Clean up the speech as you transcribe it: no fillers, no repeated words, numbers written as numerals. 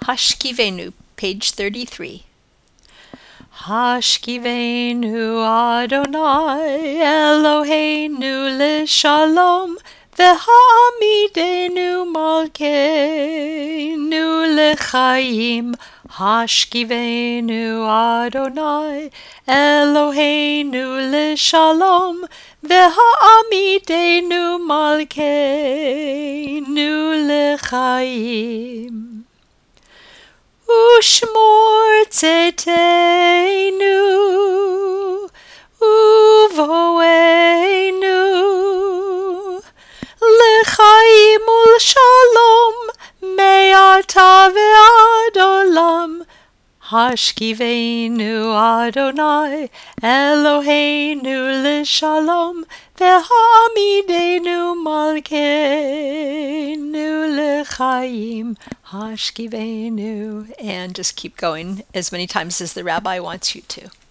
Hashkivenu, page 33. Hashkivenu Adonai Eloheinu l'shalom v'ha'amidenu malkeinu l'chaim. Hashkivenu Adonai Eloheinu l'shalom v'ha'amidenu malkeinu l'chaim. Ushmor tzedkeinu uvoenu l'chaim u'l'shalom me'ata ve'ad olam. Hashkivenu Adonai Eloheinu l'shalom v'ha'amidenu malkeinu l'chaim. Hashkivenu, And just keep going as many times as the rabbi wants you to.